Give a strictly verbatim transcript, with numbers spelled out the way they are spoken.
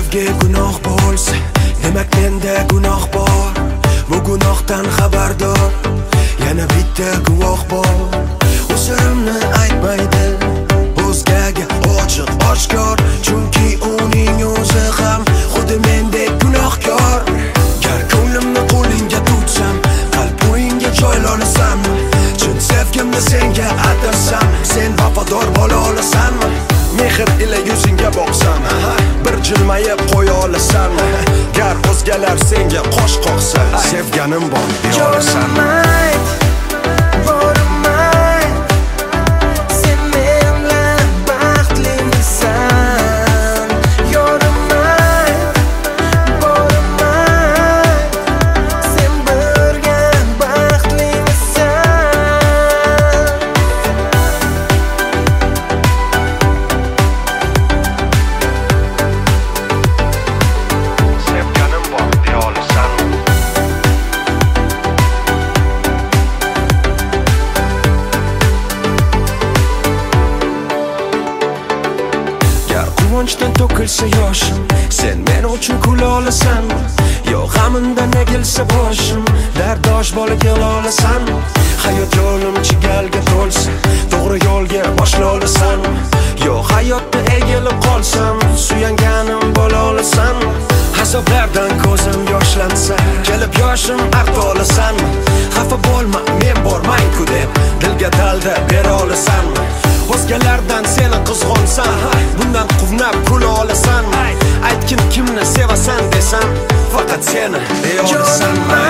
Sevgi gunoh bo'lsa, demak menda gunoh bor. Bu gunohdan xabardor yana bitta guvoh bor. Uzurimni aytmaydi o'zgaga ochiq oshkor, chunki uning o'zi ham xuddi mendek gunohkor. Gar ko'nglimni qo'lingga tutsam, qalb o'yinga joylanasanmi? Chin sevgimni senga atasam, sen vafodor bo'la olasanmi? Mehr ila yuzingga boqsam, bir jilmayib qo'ya olasanmi? Gar o'zgalar senga qosh qoqsa, sevganim bor deya olasanmi? Quvonchdan to'kilsa yoshim, sen men uchun kula olasanmi? Yo g'amimdan egilsa boshim, dardosh bo'lib kela olasanmi? Hayot yo'lim chigalga to'lsa, to'g'ri yo'lga boshla olasanmi? Yo hayotda egilib qolsam, suyanganim bo'la olasanmi? Azoblardan ko'zim yoshlansa, kelib yoshim arta olasanmi? Xafa bo'lma, men borman-ku deb dilga dalda bera olasanmi? O'zgalardan seni qizg'onsam, bundan quvnab kula olasanmi? Aytgin kimni sevasan desam, faqat seni deya olasanmi?